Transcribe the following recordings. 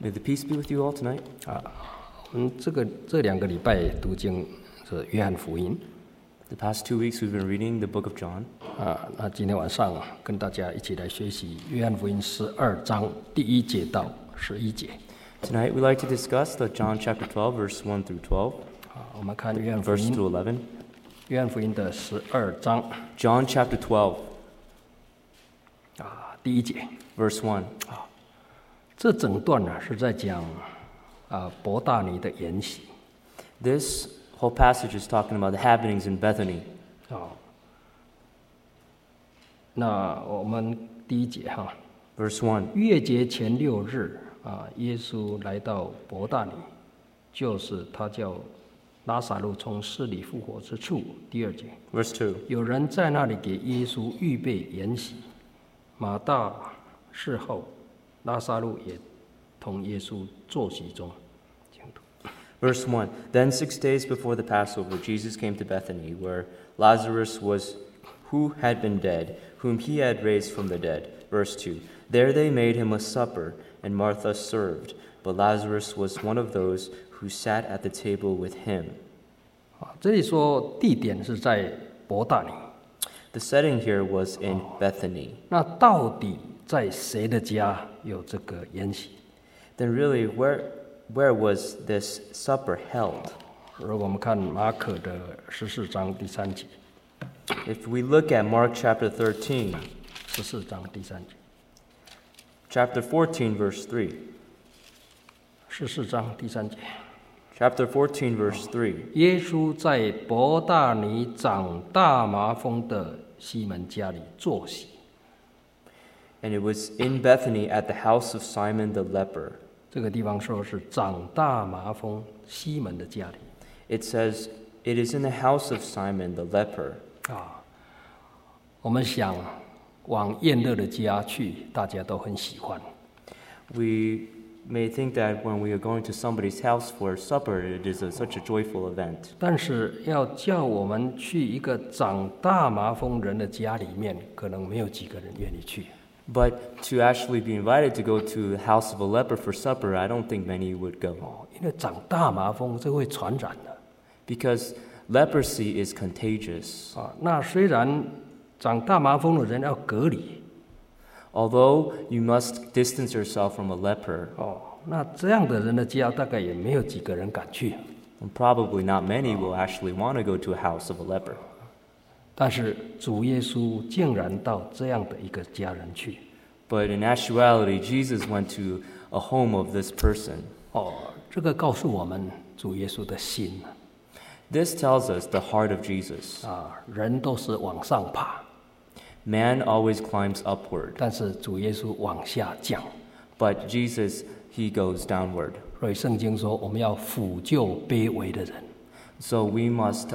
May the peace be with you all tonight. 我们这2个礼拜读经是约翰福音 The past 2 weeks we've been reading the book of John. 那今天晚上跟大家一起来学习约翰福音12章第1节到11节。 Tonight we'd like to discuss the John chapter 12, verse 1 through 12, 我们看约翰福 verse 音 through 11. 约翰福音的12章 John chapter 12, 第1节。 verse 1. 这整段是在讲伯大尼的筵席。 This whole passage is talking about the happenings in Bethany. 那我们第1节 Verse 1. 月节前6日耶稣来到伯大尼，就是他叫拉撒路从死里复活之处。第2节 Verse 2. 有人在那里给耶稣预备筵席，马大事后，拉撒路也同耶稣坐席中。 Verse 1. Then 6 days before the Passover, Jesus came to Bethany, where Lazarus was, who had been dead, whom he had raised from the dead. Verse 2. There they made him a supper, and Martha served, but Lazarus was one of those who sat at the table with him. 这里说地点是在伯大尼， The setting here was in Bethany. 那到底在谁的家有这个筵席？ Then really, where was this supper held? 如果我们看马可的14章第3节， If we look at Mark chapter 13, 14章第3节， chapter 14, verse 3. 14章第3节， Chapter 14, verse 3. 耶稣在伯大尼长大麻风的西门家里坐席。 And it was in Bethany at the house of Simon the leper. 这个地方说是长大麻风西门的家里。 It says, it is in the house of Simon the leper. 我们想往宴乐的家去，大家都很喜欢。 We may think that when we are going to somebody's house for supper, it is such a joyful event. 但是要叫我们去一个长大麻风人的家里面，可能没有几个人愿意去。 But to actually be invited to go to the house of a leper for supper, I don't think many would go. 因为长大麻风这会传染的。 Because leprosy is contagious. 那虽然长大麻风的人要隔离， Although you must distance yourself from a leper, 那这样的人的家大概也没有几个人敢去。 and probably not many will actually want to go to a house of a leper. 但是主耶稣竟然到这样的一个家人去。 But in actuality, Jesus went to a home of this person. 这个告诉我们主耶稣的心。 This tells us the heart of Jesus. 人都是往上爬， Man always climbs upward, 但是主耶稣往下降。 but Jesus, he goes downward. 所以圣经说，我们要抚救卑微的人。 So we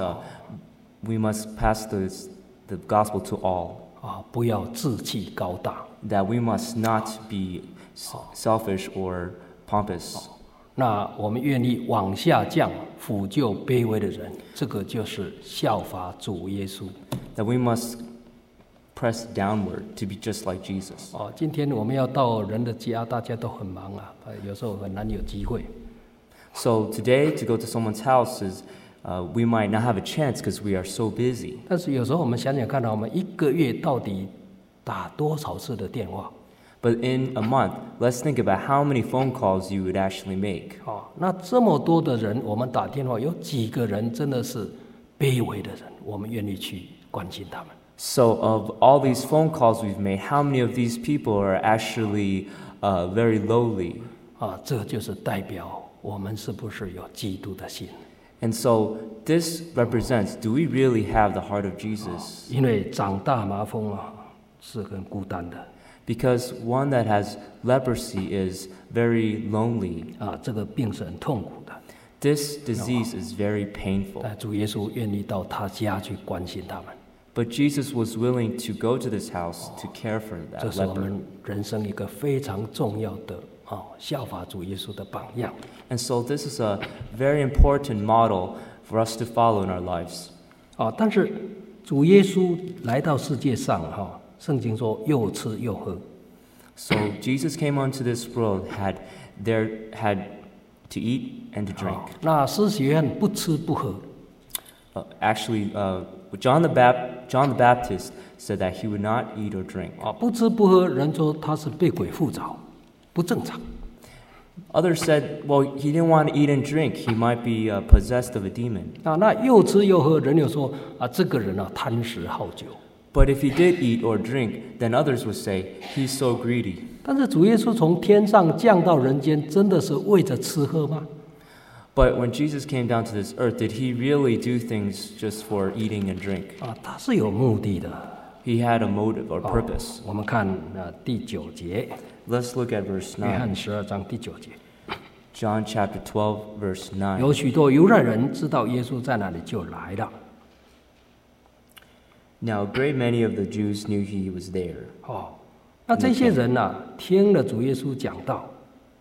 must pass the gospel to all, 不要志气高大。 that we must not be selfish or pompous. 那我们愿意往下降，抚救卑微的人，这个就是效法主耶稣。 That we must press downward to be just like Jesus. 今天我们要到人的家，大家都很忙有时候很难有机会。 So today, to go to someone's house is, we might not have a chance because we are so busy. 但是有时候我们想想看我们一个月到底打多少次的电话？ But in a month, let's think about how many phone calls you would actually make. 那这么多的人，我们打电话，有几个人真的是卑微的人，我们愿意去关心他们？ So of all these phone calls we've made, how many of these people are actually very lowly? 这就是代表我们是不是有基督的心？ And so this represents, do we really have the heart of Jesus? 因为长大麻风是很孤单的。 Because one that has leprosy is very lonely. 这个病是很痛苦的。 This disease is very painful. 但主耶稣愿意到他家去关心他们。 But Jesus was willing to go to this house to care for 这 that 是我 leper. 们人生一个非常重要的效法主耶稣的榜样。 And so this is a very important model for us to follow in our lives. 但是主耶稣来到世界上圣经说又吃又喝。 So Jesus came onto this world, had there had to eat and to drink. 那施洗约翰不吃不喝， Actually, John the Baptist said that he would not eat or drink. 不吃不喝，人说他是被鬼附着，不正常。 Others said, well, he didn't want to eat and drink. He might be possessed of a demon. 那又吃又喝，人又说这个人贪食好酒。 But if he did eat or drink, then others would say, he's so greedy. 但是主耶稣从天上降到人间，真的是为着吃喝吗？ But when Jesus came down to this earth, did he really do things just for eating and drink? 他是有目的的。 He had a motive or purpose. 我们看第9节， Let's look at verse 约翰 9. 12章第9节， John chapter 12, verse 9. 有许多犹太人知道耶稣在那里，就来了。 Now, a great many of the Jews knew he was there. 那这些人听了主耶稣讲道。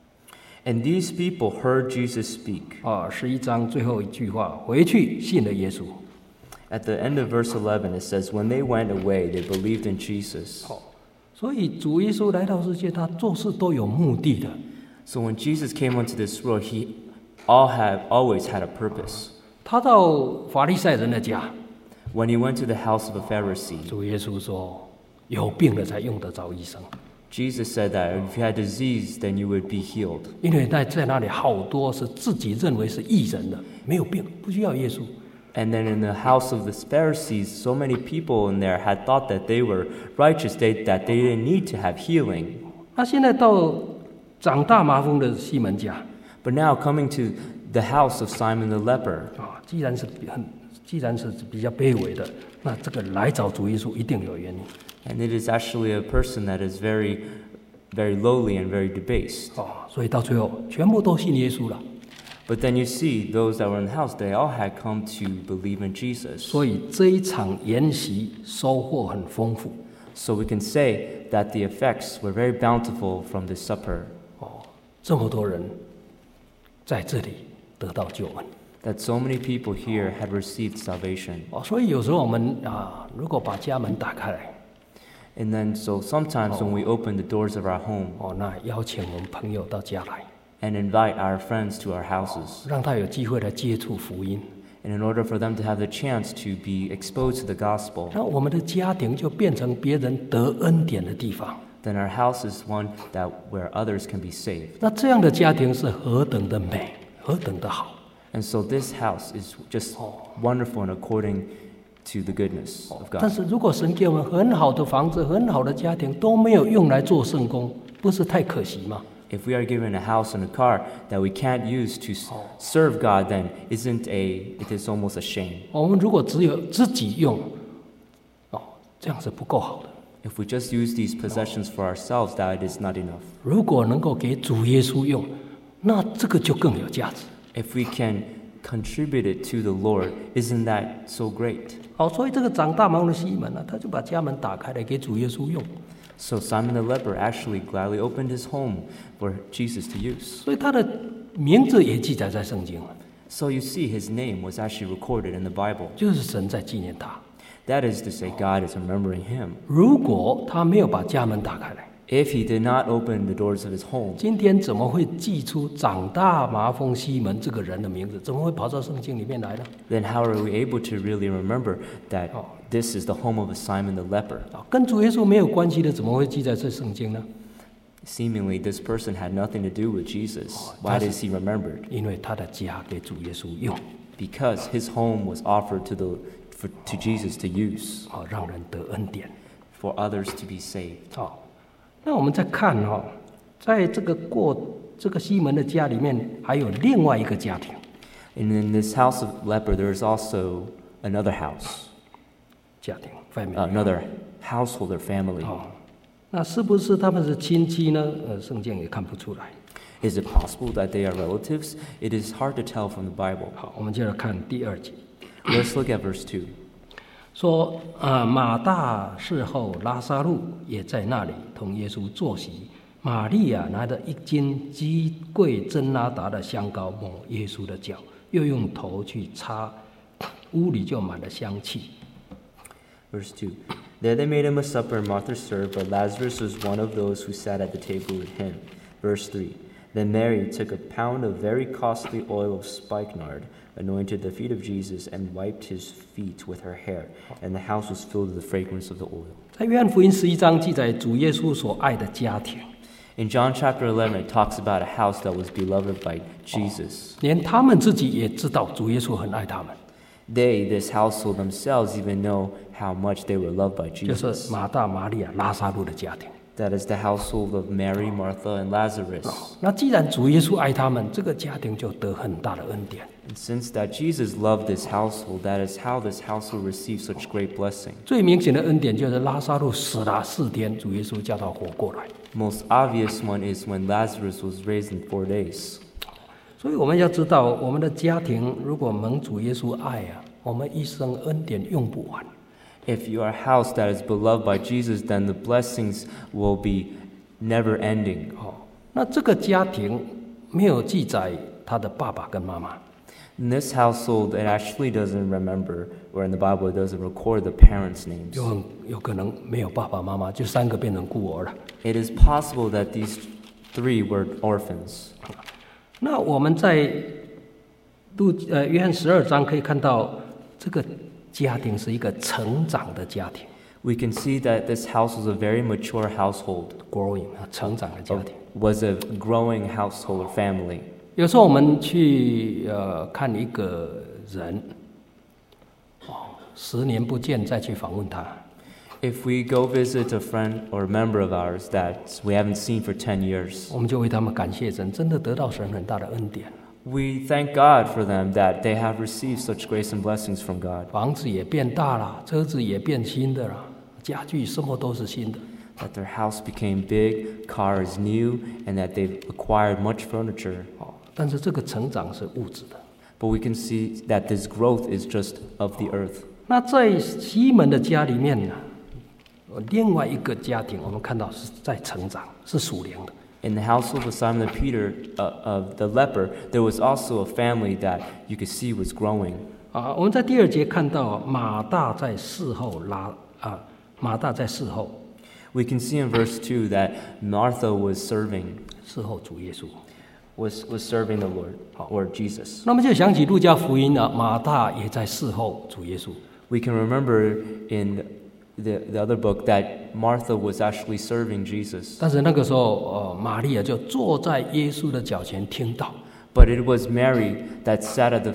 And these people heard Jesus speak. 11章最后一句话，回去信了耶稣。 At the end of verse 11, it says, when they went away, they believed in Jesus. 所以主耶稣来到世界，他做事都有目的的。 So when Jesus came onto this world, he always had a purpose. 他到法利赛人的家， When he went to the house of a Pharisee, 主耶稣说：“有病了才用得着医生， Jesus said that if you had disease, then you would be healed. 因为在那里好多是自己认为是义人的，没有病，不需要耶稣。 And then in the house of the Pharisees, so many people in there had thought that they were righteous, that they didn't need to have healing. 那现在到长大麻风的西门家， But now coming to the house of Simon the leper, 既然是比较卑微的，那这个来找主耶稣一定有原因。 and it is actually a person that is very, very lowly and very debased. 所以到最后全部都信耶稣了。 But then you see those that were in the house, they all had come to believe in Jesus. 所以这一场筵席收获很丰富。 So we can say that the effects were very bountiful from this supper. 这么多人在这里得到救恩。 That so many people here had received salvation. 所以有时候我们如果把家门打开来， And then so sometimes when we open the doors of our home 那邀请我们朋友到家来， and invite our friends to our houses, 让他有机会来接触福音， and in order for them to have the chance to be exposed to the gospel, 那我们的家庭就变成别人得恩典的地方。 then our house is one where others can be saved. 那这样的家庭是何等的美，何等的好。 And so this house is just wonderful and according to the goodness of 但 God. 是如果神给我们很好的房子、很好的家庭，都没有用来做圣工，不是太可惜吗？ If we are given a house and a car that we can't use to serve God, then it is almost a shame. 我们如果只有自己用，这样是不够好的。 If we just use these possessions for ourselves, that is not enough. 如果能够给主耶稣用，那这个就更有价值。 If we can contribute it to the Lord, isn't that so great? 所以这个长大麻风的西门他就把家门打开来给主耶稣用。 So Simon the leper actually gladly opened his home for Jesus to use. 所以他的名字也记载在圣经了， So you see, his name was actually recorded in the Bible. 就是神在纪念他。 That is to say, God is remembering him. 如果他没有把家门打开来， If he did not open the doors of his home, 今天怎么会记出长大麻风西门这个人的名字？怎么会跑到圣经里面来呢？ then how are we able to really remember that this is the home of Simon the leper? 跟主耶稣没有关系的，怎么会记在这圣经呢？ Seemingly, this person had nothing to do with Jesus. Why is he remembered? 因为他的家给主耶稣用， Because his home was offered to Jesus to use 让人得恩典。 for others to be saved. 那我们再看在这个西门的家里面，还有另外一个家庭。 And in this house of leper, there is also another house, 家庭 family another household or family. 那是不是他们是亲戚呢？圣经也看不出来。 Is it possible that they are relatives? It is hard to tell from the Bible. 好，我们接着看第2节， Let's look at verse 2. 说马大事后，拉撒路也在那里同耶稣坐席。玛利亚拿着1斤极贵真拿达的香膏抹耶稣的脚，又用头去擦，屋里就满了香气。 Verse 2. There they made him a supper, and Martha served, but Lazarus was one of those who sat at the table with him. Verse 3. Then Mary took a pound of very costly oil of spikenard, anointed the feet of Jesus, and wiped his feet with her hair, and the house was filled with the fragrance of the oil. 在约翰福音11章记载主耶稣所爱的家庭， In John chapter 11, it talks about a house that was beloved by Jesus. 连他们自己也知道主耶稣很爱他们， They, this household themselves, even know how much they were loved by 就是 Jesus. 马大、玛利亚、拉撒路的家庭。 That is the household of Mary, Martha, and Lazarus. 那既然主耶稣爱他们，这个家庭就得很大的恩典。 And since that Jesus loved this household, that is how this household received such great blessing. 最明显的恩典就是拉撒路死了4天，主耶稣叫他活过来。 Most obvious one is when Lazarus was raised in 4 days. 所以我们要知道，我们的家庭如果蒙主耶稣爱啊，我们一生恩典用不完。 If you are a house that is beloved by Jesus, then the blessings will be never ending. 那这个家庭没有记载他的爸爸跟妈妈， In this household, it actually doesn't remember, or in the Bible, it doesn't record the parents' names. 有可能没有爸爸妈妈，就3个变成孤儿了。 It is possible that these 3 were orphans. 那我们在约翰12章可以看到，这个家庭是一个成长的家庭 We can see that this house was a very mature household, ，growing 成长的家庭。 was a growing household or family. 有时候我们去看一个人，10年不见再去访问他， If we go visit a friend or a member of ours that we haven't seen for 10 years, 我们就为他们感谢神，真的得到神很大的恩典， we thank God for them that they have received such grace and blessings from God, 房子也变大了，车子也变新的了，家具什么都是新的。 that their house became big, car is new, and that they've acquired much furniture. 但是这个成长是物质的。 But we can see that this growth is just of the earth. 那在西门的家里面呢，另外一个家庭我们看到是在成长，是属灵的。 In the household of Simon Peter, of the leper, there was also a family that you could see was growing. 我们在第2节看到马大在事后马大在事后 We can see in verse 2 that Martha was serving 事后主耶稣。 was serving the Lord or Jesus. 那么就想起路加福音了，马大也在事后主耶稣。 We can remember in the other book that Martha was actually serving Jesus. 但是那个时候，玛利亚就坐在耶稣的脚前听到。 But it was Mary that sat at the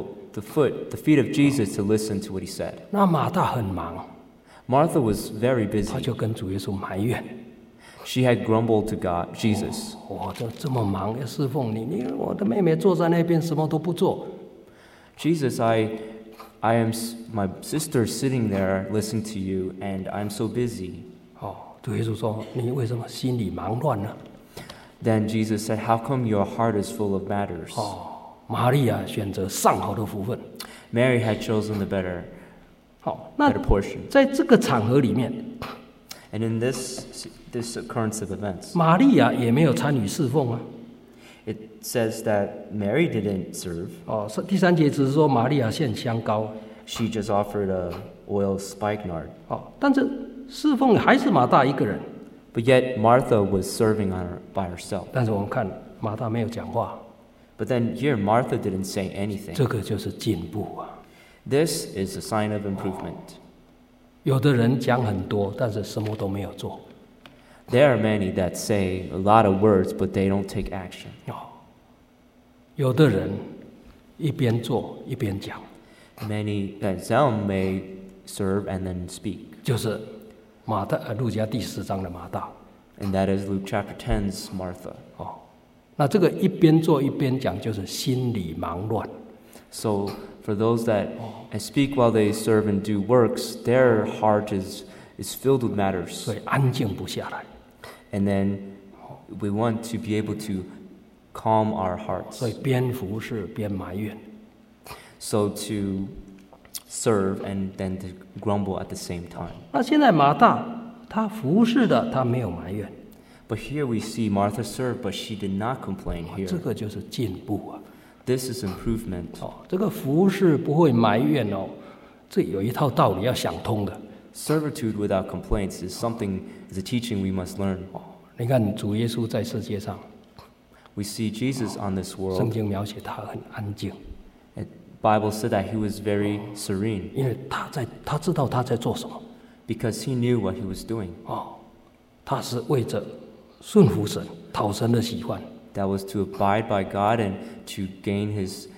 feet of Jesus to listen to what he said. 那马大很忙， Martha was very 他 busy. 就跟主耶稣埋怨 She had grumbled to God, Jesus. 我这么忙要侍奉你，我的妹妹坐在那边什么都不做。 Jesus, I am my sister sitting there listening to you, and I'm so busy. 主耶稣说：“你为什么心里忙乱呢 Then Jesus said, How come your heart is full of matters?？” 玛利亚选择上好的福分。 Mary had chosen the better 那 portion. 在这个场合里面， And in this occurrence of events, 玛利亚也没有参与侍奉啊。 it says that Mary didn't serve. 第3节只是说玛利亚献香膏。 She just offered a oil of spikenard. 但是侍奉还是马大一个人。 But yet Martha was serving by herself. 但是我们看马大没有讲话， But then here Martha didn't say anything. 这个就是进步啊。 This is a sign of improvement. 有的人讲很多，但是什么都没有做。 There are many that say a lot of words, but they don't take action. 有的人一边做一边讲， Some may serve and then speak. 就是路加第10章的马大。 And that is Luke chapter 10's Martha. 那这个一边做一边讲，就是心里忙乱。 So for those that speak while they serve and do works, their heart is filled with matters. 所以安静不下来。 And then we want to be able to calm our hearts. 所以边服侍边埋怨。 So to serve and then to grumble at the same time. 那现在马大他服侍的，他没有埋怨。 But here we see Martha serve, but she did not complain 这 here. 个就是进步啊。 This is improvement. 这个服侍不会埋怨哦，这有一套道理要想通的。 Servitude without complaints is a teaching we must learn. 你看主耶稣在世界上， we see Jesus on this 圣 world. 经描写他很安静， And Bible said that he was very serene 因为他知道他在做什么 because he knew what he was doing. 他是为着顺服神、讨神的喜欢， That was to abide by God and to gain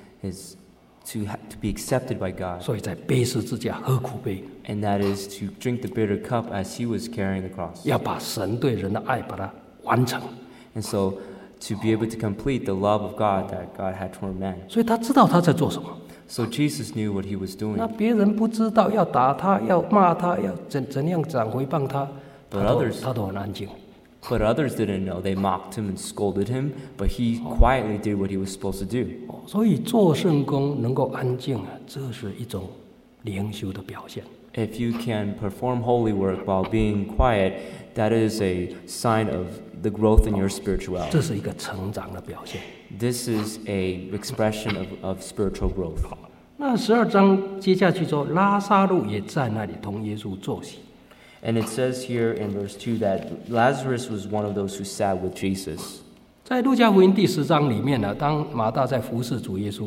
to be accepted by God. 所以在背十字架喝苦杯， And that is to drink the bitter cup as he was carrying the cross. 要把神对人的爱把它完成。 And so to be able to complete the love of God that God had toward man. 所以他知道他在做什么。 So Jesus knew what he was 那 doing. 别人不知道，要打他，要骂他，要怎样讲回谤他， But others- 他都很安静。 But others didn't know. They mocked him and scolded him, but he quietly did what he was supposed to do. 所以做圣工能够安静啊，这是一种灵修的表现。 If you can perform holy work while being quiet, that is a sign of the growth in your spirituality. 这是一个成长的表现。 This is a expression of spiritual growth. 那12章接下去说，拉撒路也在那里同耶稣坐席。 And it says here in verse 2 that Lazarus was one of those who sat with Jesus. 在路加福音第10章里面呢，当马大在服侍主耶稣，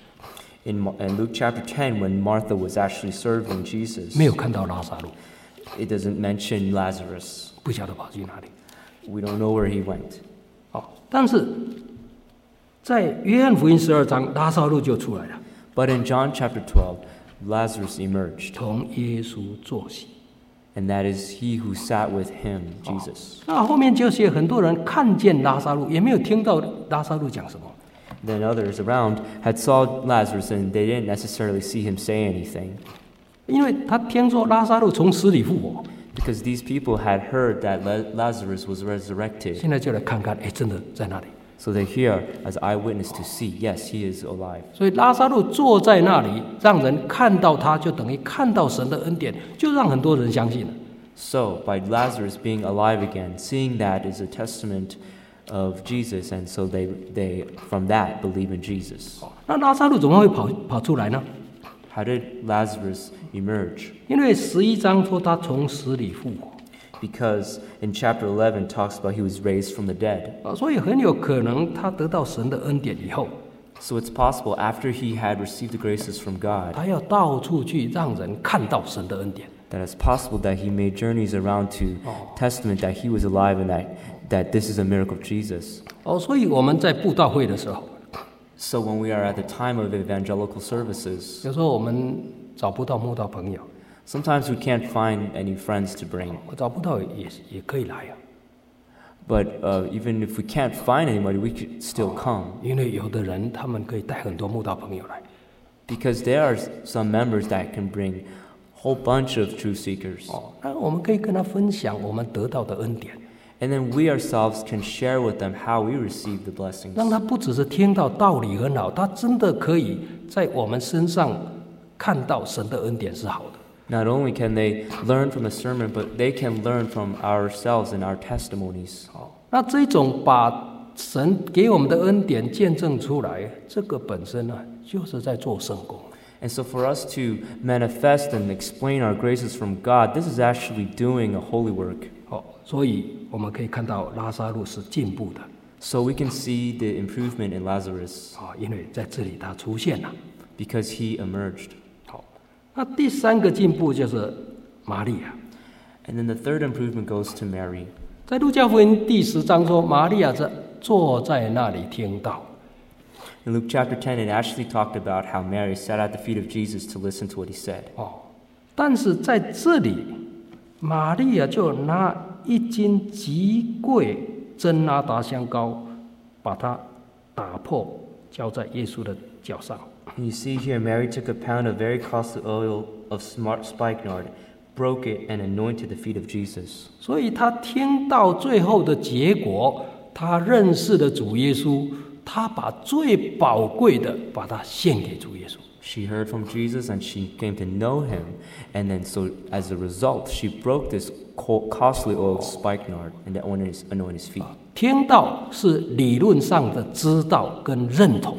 In Luke chapter 10, when Martha was actually serving Jesus, 没有看到拉撒路， it doesn't mention Lazarus. 不晓得跑去哪里。 We don't know where he went. 但是在约翰福音12章，拉撒路就出来了， But in John chapter 12, Lazarus emerged, 同耶稣坐席。 and that is he who sat with him, Jesus. 那后面就写很多人看见拉撒路，也没有听到拉撒路讲什么。 Then others around had saw Lazarus, and they didn't necessarily see him say anything, 因为他听说拉撒路从死里复活， because these people had heard that Lazarus was resurrected. 现在就来看看，哎，真的在那里。 So they're here as eyewitness to see, yes, he is alive. 所以拉撒路坐在那里，让人看到他，就等于看到神的恩典，就让很多人相信了。 So by Lazarus being alive again, seeing that is a testament of Jesus, and so they from that believe in Jesus. 那拉撒路怎么会跑出来呢？ How did Lazarus emerge? 因为11章说他从死里复活， Because in chapter 11 talks about he was raised from the dead. 所以很有可能他得到神的恩典以后， So it's possible after he had received the graces from God, 他要到处去让人看到神的恩典。 that it's possible that he made journeys around to testament that he was alive and that this is a miracle of Jesus. 所以我们在布道会的时候， So when we are at the time of evangelical services, 有时候我们找不到慕道朋友， sometimes we can't find any friends to bring. 我找不到也可以来啊， But even if we can't find anybody, we could still come. 因为有的人他们可以带很多慕道朋友来。 Because there are some members that can bring a whole bunch of truth seekers. 那我们可以跟他分享我们得到的恩典， And then we ourselves can share with them how we receive the blessings. 让他不只是听到道理很好，他真的可以在我们身上看到神的恩典是好的。 Not only can they learn from the sermon, but they can learn from ourselves and our testimonies. 那这种把神给我们的恩典见证出来，这个本身呢，就是在做圣工。 And so for us to manifest and explain our graces from God, this is actually doing a holy work. 所以我们可以看到拉撒路是进步的， So we can see the improvement in Lazarus 因为在这里他出现了。 because he emerged. 那第三个进步就是玛利亚， And then the third improvement goes to Mary. 在路加福音第10章说，玛利亚坐在那里听到。 In Luke chapter 10, it actually talked about how Mary sat at the feet of Jesus to listen to what he said. 但是在这里，玛利亚就拿1斤极贵真拿达香膏，把它打破，浇在耶稣的脚上。 And you see here, Mary took a pound of very costly oil of smart spikenard, broke it, and anointed the feet of Jesus. 所以他听到最后的结果，他认识了主耶稣，他把最宝贵的把它献给主耶稣。 She heard from Jesus and she came to know him. And then so as a result, she broke this costly oil of spikenard and anointed his feet. 听到是理论上的知道跟认同，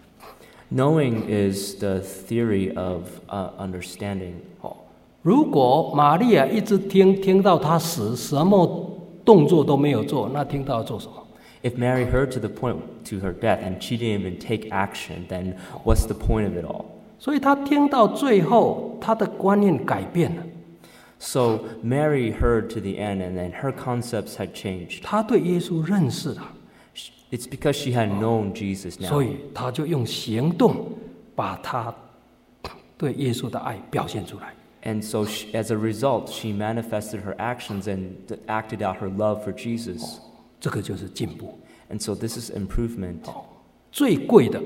Knowing is the theory of understanding. 如果玛利亚一直听到他死，什么动作都没有做，那听到要做什么？ If Mary heard to the point to her death and she didn't even take action, then what's the point of it all? 所以她听到最后，她的观念改变了， So Mary heard to the end, and then her concepts had changed. 她对耶稣认识了， It's because she had known Jesus 所 now. 以她就用行动把她对耶稣的爱表现出来。 And so as a result, she manifested her actions and acted out her love for Jesus. 这个就是进步。 And so this is improvement. 最贵的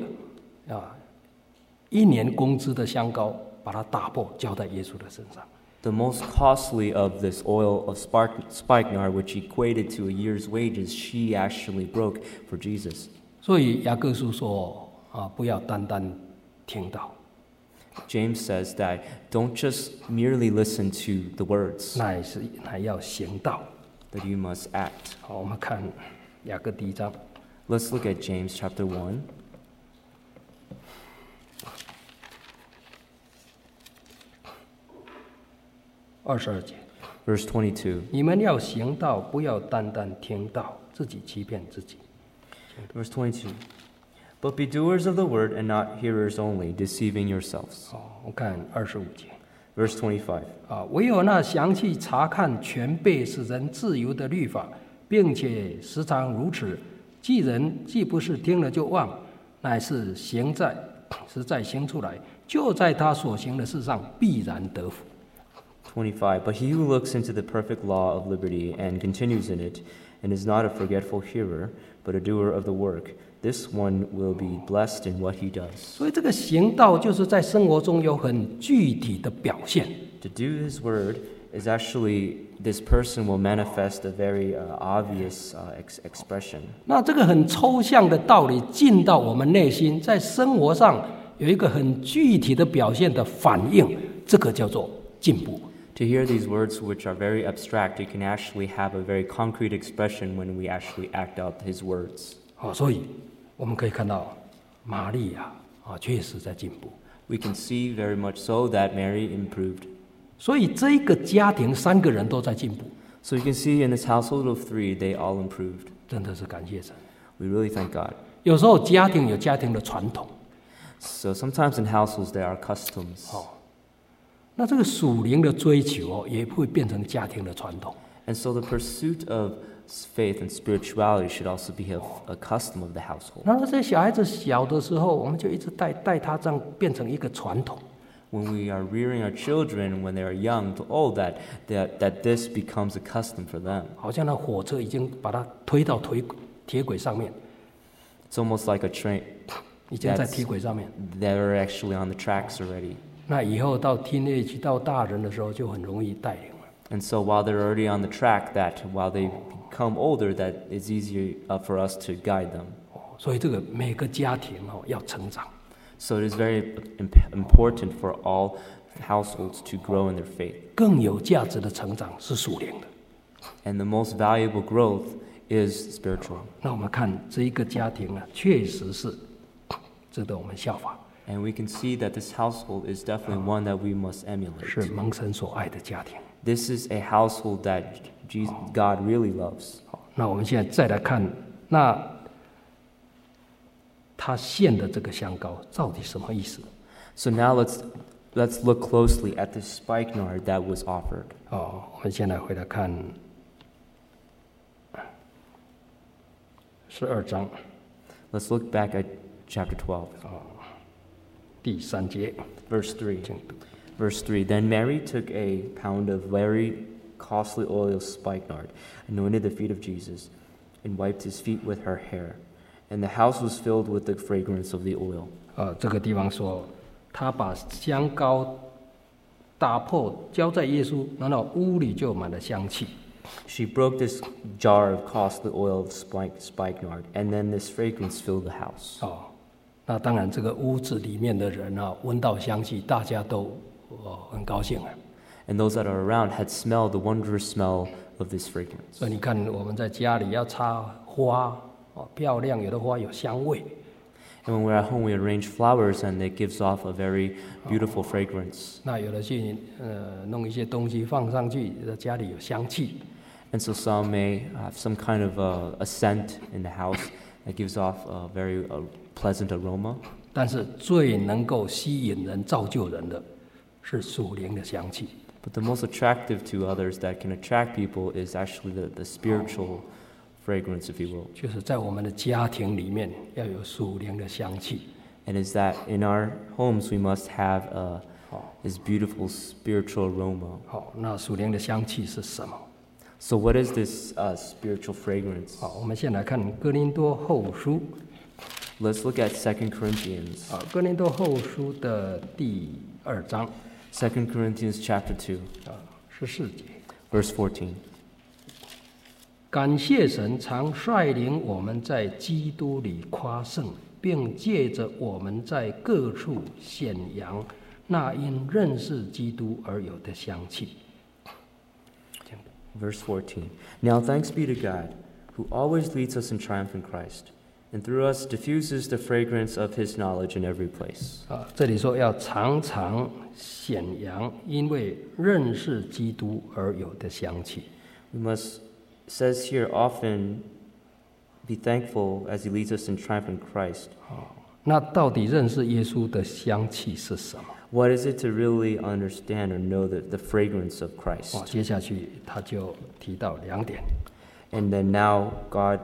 1年工资的香膏，把它打破，浇在耶稣的身上。 The most costly of this oil of spikenard, which equated to a year's wages, she actually broke for Jesus. 所以雅各书说不要单单听到， James says that don't just merely listen to the words, 乃要行道。 that you must act. 好，我们看雅各第1章。 Let's look at James chapter 1. 22节， Verse 22. 你们要行道，不要单单听道，自己欺骗自己。 Verse 22. But be doers of the word and not hearers only, deceiving yourselves. 好，我看25节。 Verse 25. 唯有那详细查看全备使人自由的律法，并且时常如此，人既不是听了就忘，乃是实在行出来，就在他所行的事上必然得福。 25. But he who looks into the perfect law of liberty and continues in it, and is not a forgetful hearer, but a doer of the work, this one will be blessed in what he does. 所以这个行道就是在生活中有很具体的表现。 To do his word is actually, this person will manifest a very obvious expression. 那这个很抽象的道理进到我们内心，在生活上有一个很具体的表现的反应，这个叫做进步。 To hear these words, which are very abstract, it can actually have a very concrete expression when we actually act out his words. 所以我们可以看到玛利亚确实在进步。 We can see very much so that Mary improved. 所以这个家庭3个人都在进步， So you can see in this household of 3, they all improved. 真的是感谢神。 We really thank God. 有时候家庭有家庭的传统， So sometimes in households there are customs. 那这个属灵的追求也会变成家庭的传统。 And so the pursuit of faith and spirituality should also be a custom of the household. 那在小孩子小的时候，我们就一直带他这样变成一个传统。 When we are rearing our children when they are young to old, that this becomes a custom for them. 好像那火车已经把它推到铁轨上面， It's almost like a train 已经在铁轨上面。 that are actually on the tracks already. 那以后到 teenage 到大人的时候，就很容易带领了。 And so while they're already on the track, that while they become older, that it's easier for us to guide them. 所以这个每个家庭要成长。 So it is very important for all households to grow in their faith. 更有价值的成长是属灵的。 And the most valuable growth is spiritual. 那我们看这一个家庭呢，确实是值得我们效法， And we can see that this household is definitely one that we must 是 emulate. 蒙神所爱的家庭。 This is a household that God really loves. 好，那我们现在再来看，那他献的这个香膏到底什么意思？ So now let's look closely at the spikenard that was offered. 我们先来回来看12章 Let's look back at chapter 12, 第3节， verse 3. 请读。 Verse 3. Then Mary took a pound of very costly oil of spikenard, anointed the feet of Jesus, and wiped his feet with her hair. And the house was filled with the fragrance of the oil. 这个地方说，他把香膏打破，浇在耶稣，然后屋里就满了香气。 She broke this jar of costly oil of spikenard, and then this fragrance filled the house. 那当然，这个屋子里面的人闻到香气，大家都很高兴啊。 And those that are around had smelled the wondrous smell of this fragrance. 所以你看，我们在家里要插花，漂亮，有的花有香味。 And when we're at home, we arrange flowers, and it gives off a very beautiful fragrance. 那有的去弄一些东西放上去，在家里有香气。 And so some may have some kind of a scent in the house that gives off a very pleasant aroma. 但是最能够吸引人、造就人的，是属灵的香气。 But the most attractive to others that can attract people is actually the spiritual fragrance, if you will. 就是在我们的家庭里面要有属灵的香气。 And is that in our homes we must have this beautiful spiritual aroma. 好，那属灵的香气是什么？ So what is this spiritual fragrance? 好，我们先来看哥林多后书。 Let's look at 2 Corinthians. 啊，哥林多后书的第2章 2 Corinthians chapter 2, 14节。 verse 14. 感谢神常率领我们在基督里夸胜，并借着我们在各处显扬那因认识基督而有的香气。 Verse 14. Now thanks be to God, who always leads us in triumph in Christ, and through us diffuses the fragrance of his knowledge in every place. 啊，这里说要常常显扬因为认识基督而有的香气。 We must, says here, often be thankful as he leads us in triumph in Christ. 那到底认识耶稣的香气是什么？ What is it to really understand or know the fragrance of Christ? 接下去他就提到2点。 And then now God,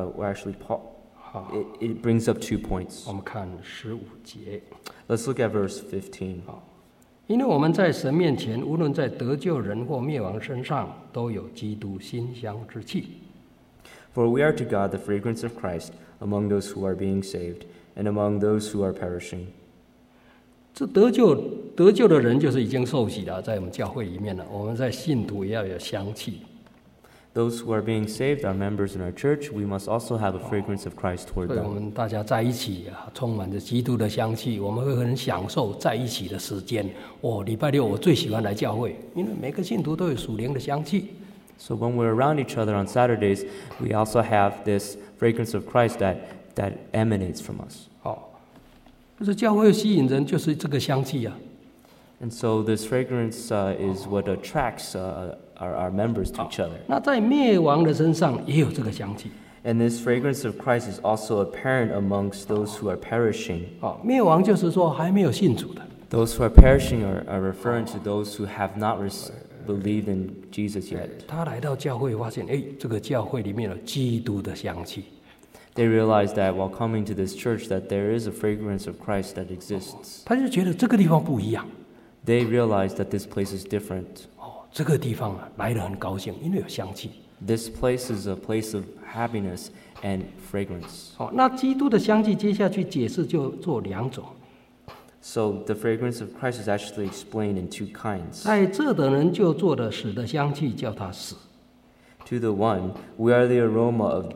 it brings up 2 points. 我们看15节。 Let's look at verse 15. 因为我们在神面前，无论在得救人或灭亡身上，都有基督馨香之气。 For we are to God the fragrance of Christ among those who are being saved and among those who are perishing. 这得救的人就是已经受洗了，在我们教会里面了。我们在信徒也要有香气。 Those who are being saved are members in our church. We must also have a fragrance of Christ toward 所以我 them. 们大家在一起啊，充满着基督的香气，我们会很享受在一起的时间。礼拜6我最喜欢来教会，因为每个信徒都有属灵的香气。 So when we're around each other on Saturdays, we also have this fragrance of Christ that emanates from us. 就是教会吸引人，就是这个香气啊。 And so this fragrance is what attracts our members to each other. 那在灭亡的身上也有这个香气。 And this fragrance of Christ is also apparent amongst those who are perishing. 灭亡就是说还没有信主的。 Those who are perishing are referring to those who have not believed in Jesus yet. 他来到教会，发现这个教会里面有基督的香气。 They realize that while coming to this church that there is a fragrance of Christ that exists. 他就觉得这个地方不一样。 They realize that this place is different. 这个地方啊，来得很高兴，因为有香气。 This place is a place of happiness and fragrance. 那基督的香气接下去解释就做2种。 So the fragrance of Christ is actually explained in 2 kinds. 在这等人就做的死的香气，叫他死。 To the one, we are the aroma of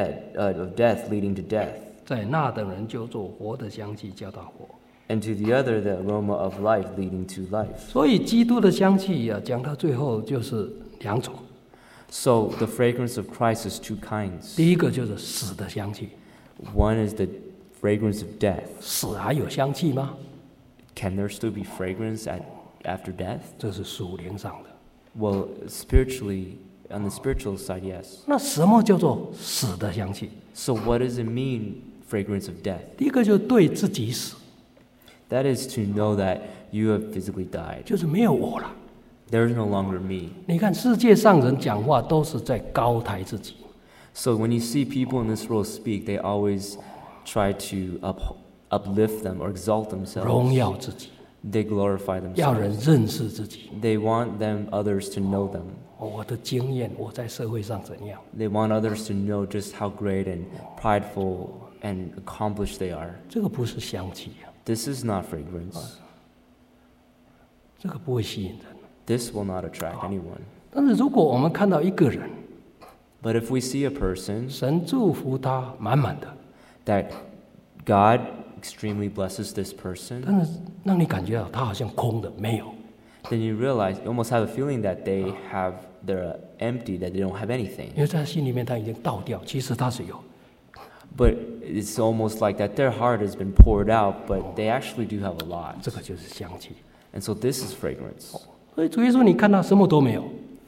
death leading to death. 在那等人就做活的香气，叫他活。 And to the other, the aroma of life leading to life. 所以基督的香气啊，讲到最后就是2种。 So the fragrance of Christ is 2 kinds. 第一个就是死的香气， One is the fragrance of death. 死还有香气吗？ Can there still be fragrance after death? 这是属灵上的。 Well, spiritually, on the spiritual side, yes. 那什么叫做死的香气？ So what does it mean, fragrance of death? 第一个就是对自己死， That is to know that you have physically died. 就是没有我了。 There is no longer me. 你看世界上人讲话都是在高抬自己， So when you see people in this world speak, they always try to uplift them or exalt 荣 themselves. 耀自己， They glorify 要人 themselves. 认识自己。 They want others to know them. 我的经验，我在社会上怎样？ They want others to know just how great and prideful and accomplished they are. 这个不是香气啊， This is not fragrance. 这个不会吸引人。 This will not attract anyone. 但是如果我们看到一个人， But if we see a person 神祝福他满满的， that God extremely blesses this person, 但是让你感觉到他好像空的，没有。 then you realize, you almost have a feeling that they're empty, that they don't have anything. 因为在他心里面他已经倒掉，其实他是有。 But it's almost like that their heart has been poured out, but they actually do have a lot. 这个就是香气。 And so this is fragrance. 所以主耶稣你看他什么都没有，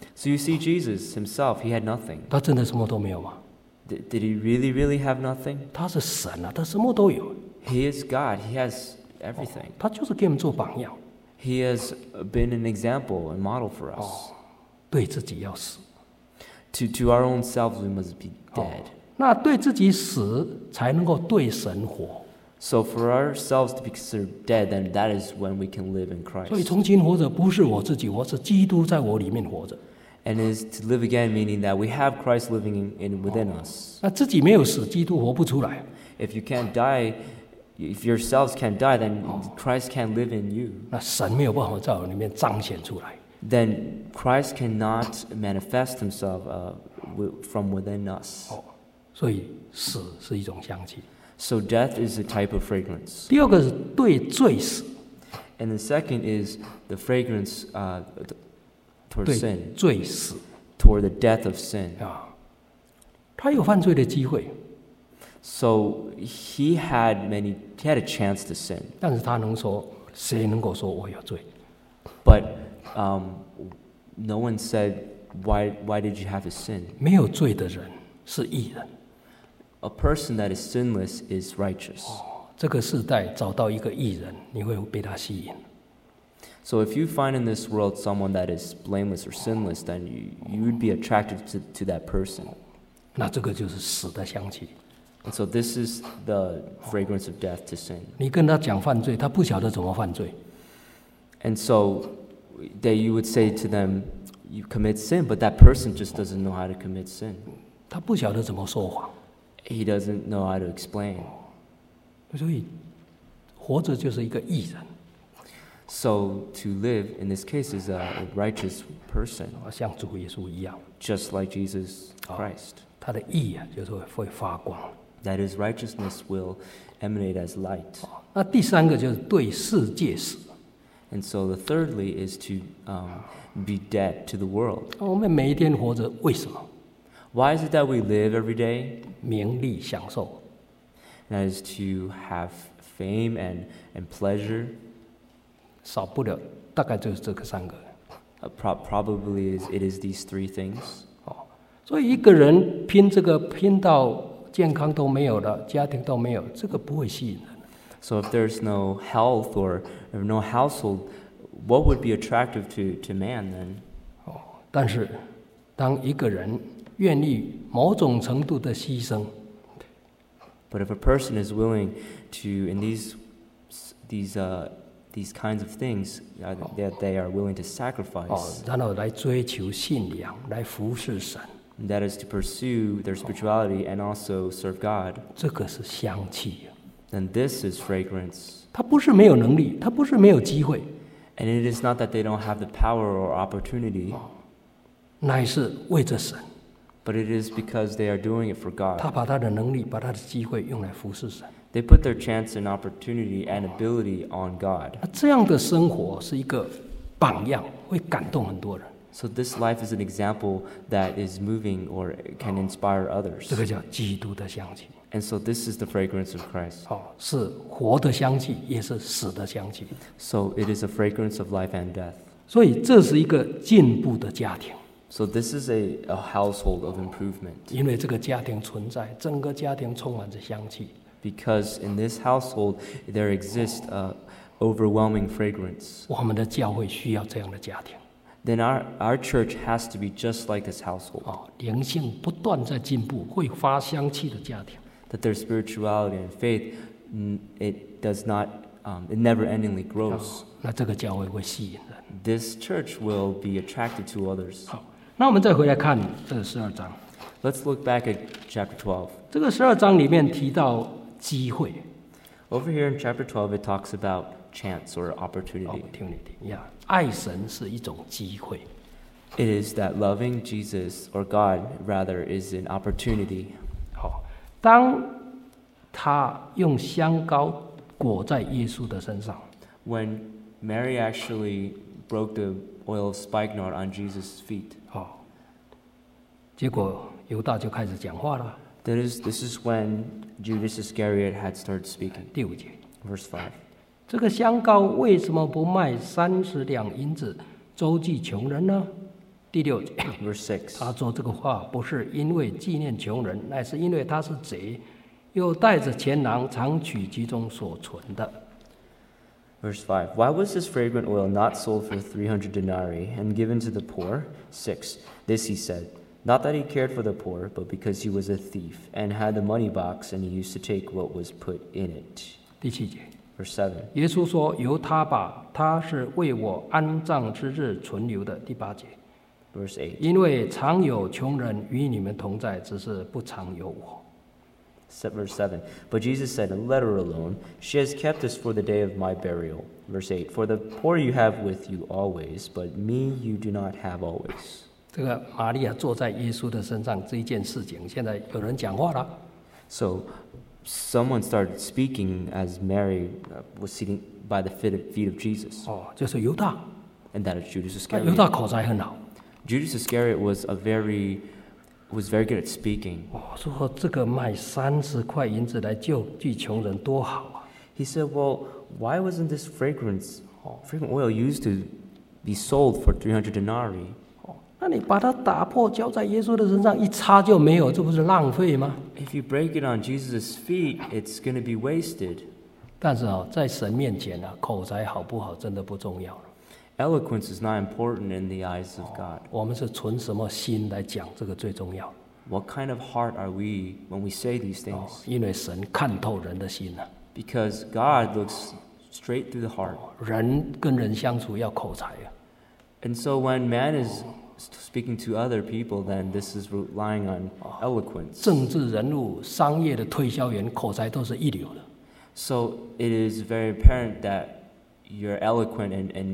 So you see, Jesus himself, he had nothing. 他真的什么都没有吗？ Did he really have nothing? 他是神啊，他什么都有， He is God. He has everything. 他就是给我们做榜样， He has been an example and model for us. 对自己要死。 To our own selves, we must be dead. 那对自己死，才能够对神活。 So for ourselves to be considered dead, then that is when we can live in 所以 Christ. 重新活着不是我自己活，是基督在我里面活着。 And is to live again, meaning that we have Christ living within us. 那自己没有死，基督活不出来。 If you can't die, if yourselves can't die, then Christ can't live in you. 那神没有办法在我里面彰显出来。 Then Christ cannot manifest himself from within us. 所以死是一种香气。 So death is a type of fragrance. 第二个是对罪死， And the second is the fragrance toward 对 sin, 罪死 toward the death of sin. 啊，他有犯罪的机会， So he had a chance to sin, 但是他能说，谁能够说我有罪？ but no one said, why did you have to sin? 没有罪的人是义人。 A person that is sinless is righteous. 这个时代找到一个义人，你会被他吸引。 So if you find in this world someone that is blameless or sinless, then you would be attracted to that person. 那这个就是死的香气。 And so this is the fragrance of death to sin. 你跟他讲犯罪，他不晓得怎么犯罪。 And so that you would say to them, you commit sin, but that person just doesn't know how to commit sin. 他不晓得怎么说谎， He doesn't know how to explain. 所以活着就是一个义人， So to live in this case is a righteous person, 像主耶稣一样， just like Jesus Christ. 他的义啊，就是会发光。 That his righteousness will emanate as light. 那第三个就是对世界死。 And so the thirdly is to be dead to the world. 我们每一天活着，为什么？ Why is it that we live every day? 名利享受， That is to have fame and pleasure. 少不了大概就是这个三个。 Probably it is these three things. 所以一个人拼这个拼到健康都没有了，家庭都没有，这个不会吸引人。 So if there's no health or no household, what would be attractive to man then? 但是当一个人愿意某种程度的牺牲， But if a person is willing to, in these kinds of things, that they are willing to sacrifice, 然后来追求信仰，来服侍神， that is to pursue their spirituality and also serve God, 这个是香气。 then this is fragrance. 他不是没有能力，他不是没有机会， And it is not that they don't have the power or opportunity, 乃是为着神， but it is because they are doing it for 他 God. 把他的能力、把他的机会用来服侍神。 They put their chance and opportunity and ability on God. 那这样的生活是一个榜样，会感动很多人。 So this life is an example that is moving or can inspire 这 others. 个叫基督的香气。 And so this is the fragrance of Christ. 是活的香气，也是死的香气。 So it is a fragrance of life and death. 所以这是一个进步的家庭， So this is a household of improvement. 因为这个家庭存在，整个家庭充满着香气。 Because in this household there exists overwhelming fragrance. 我们的教会需要这样的家庭。 Then our church has to be just like this household. 灵性不断在进步，会发香气的家庭。 That their spirituality and faith, it does not, it never endingly grows. 那这个教会会吸引人。 This church will be attracted to others. 好，那我们再回来看这个12章。 Let's look back at chapter 12. 这个12章里面提到机会， Over here in chapter 12, it talks about chance or opportunity. 听你听呀，爱神是一种机会。 It is that loving Jesus or God rather is an opportunity. 好，当他用香膏裹在耶稣的身上， When Mary actually broke the oil of spikenard on Jesus' feet, 好，结果犹大就开始讲话了。 this is when Judas Iscariot had started speaking. 第5节， Verse 5. 这个香膏为什么不卖30两银子周济穷人呢？ 第6节， Verse 6. 他说这个话不是因为纪念穷人，乃是因为他是贼，又带着钱囊常取其中所存的。 Verse 5. Why was this fragrant oil not sold for 300 denarii and given to the poor? 6. This he said, not that he cared for the poor, but because he was a thief and had the money box and he used to take what was put in it. 第7节， Verse 7. 耶稣说：“由他吧，他是为我安葬之日存留的。”第8节， Verse 8. 因为常有穷人与你们同在，只是不常有我。 Verse 7. But Jesus said, let her alone. She has kept us for the day of my burial. Verse 8. For the poor you have with you always, but me you do not have always. 这个玛利亚坐在耶稣的身上这一件事情，现在有人讲话了。 So someone started speaking as Mary was sitting by the feet of Jesus. 就是犹大， And that is Judas 犹大 Iscariot. 口才很好。 Judas Iscariot was very good at speaking. 说这个卖30块银子来救济穷人多好啊！ He said, well, why wasn't this fragrant oil used to be sold for 300 denarii? 那你把它打破，浇在耶稣的身上一擦就没有，这不是浪费吗？ If you break it on Jesus' feet, it's going to be wasted. 但是在神面前口才好不好真的不重要了。 Eloquence is not important in the eyes of God. 我们是存什么心来讲，这个最重要。 What kind of heart are we when we say these things? 因为神看透人的心啊， Because God looks straight through the heart. 人跟人相处要口才啊。 And so when man is speaking to other people, then this is relying on eloquence. 政治人物、商业的推销员口才都是一流的。 So it is very apparent that you're eloquent in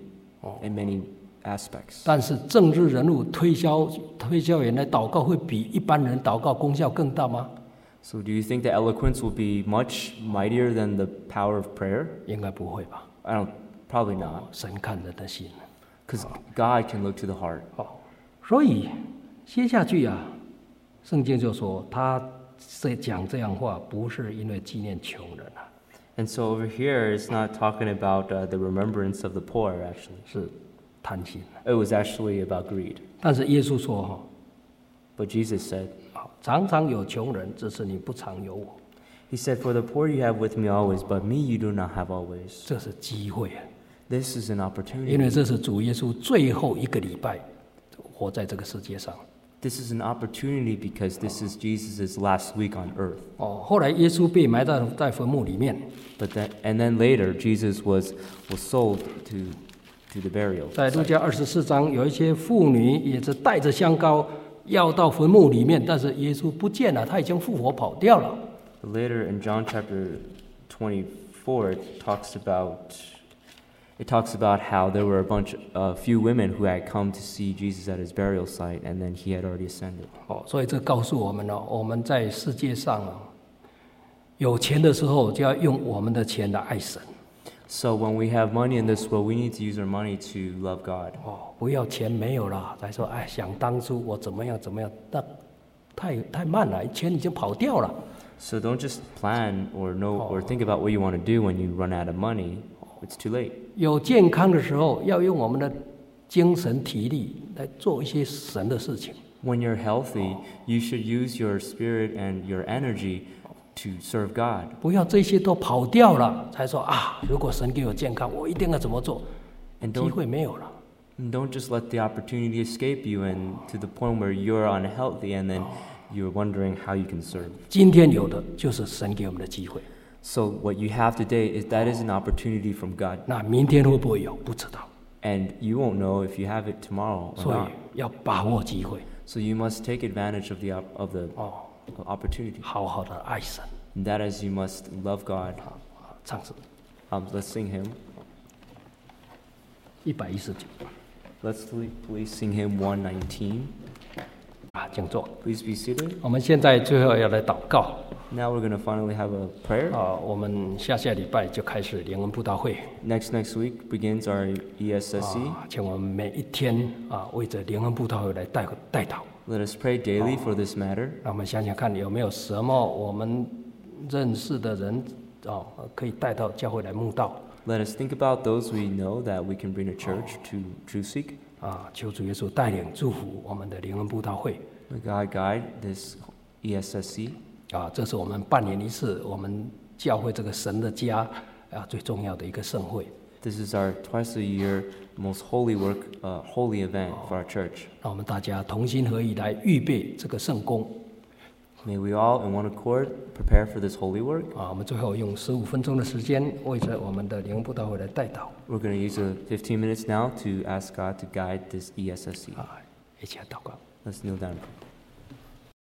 many aspects. 但是政治人物、推销员来祷告，会比一般人祷告功效更大吗？ So do you think that eloquence will be much mightier than the power of prayer? 应该不会吧？ Probably not. 神看人的心。 Because God can look to the heart. 所以接下去圣经就说他讲这样话，不是因为纪念穷人啊， And so over here, it's not talking about the remembrance of the poor, actually. 是贪心。 It was actually about greed. 但是耶稣说 But Jesus said, 常常有穷人，只是你不常有我。 He said, for the poor you have with me always, but me you do not have always. 这是机会啊， This is an 因 opportunity. 为这是主耶稣最后一个礼拜活在这个世界上。 This is an opportunity because this is Jesus' last week on earth. 后来耶稣被埋在坟墓里面， And then later, Jesus was sold to the burial. 在路加24章，有一些妇女也是带着香膏要到坟墓里面，但是耶稣不见了，他已经复活跑掉了。 Later in John chapter 24, it talks about how there were a few women who had come to see Jesus at his burial site, and then he had already ascended. 所以这告诉我们我们在世界上有钱的时候就要用我们的钱来爱神。 So when we have money in this world, we need to use our money to love God. 不要钱没有了才说想当初我怎么样，那太慢了，钱已经跑掉了。 So don't just plan or think about what you want to do when you run out of money. It's too late. 有健康的时候，要用我们的精神体力来做一些神的事情。 When you're healthy, you should use your spirit and your energy to serve God. 不要这些都跑掉了才说如果神给我健康，我一定要怎么做？ And 机会没有了。 don't just let the opportunity escape you and to the point where you're unhealthy and then you're wondering how you can serve. 今天有的就是神给我们的机会， So what you have today is an opportunity from God. 那明天会不会有？不知道， And you won't know if you have it tomorrow or 所以 not. 要把握机会， So you must take advantage of the opportunity. 好好的爱神。 And that is you must love God. 唱诗 Let's sing hymn. 119 Let's please sing hymn 119. 请坐。 Please be seated. 我们现在最后要来祷告 Now we're going to finally have a prayer. 我们下礼拜就开始联恩布道会 Next week begins our ESSC. 请我们每一天为着联恩布道会来代祷。 Let us pray daily for this matter. 让我们想想看有没有什么我们认识的人可以带到教会来慕道。 Let us think about those we know that we can bring to church to seek. 求主耶稣带领祝福我们的灵恩布道会。 May God guide this ESSC. 这是我们半年一次，我们教会这个神的家最重要的一个盛会。 This is our twice a year most holy work, holy event for our church. 让我们大家同心合意来预备这个圣工。 May we all, in one accord, prepare for this holy work. 我们最后用15分钟的时间，为着我们的灵恩布道会来代祷。 We're going to use 15 minutes now to ask God to guide this ESSC. 一起来祷告。 Let's kneel down.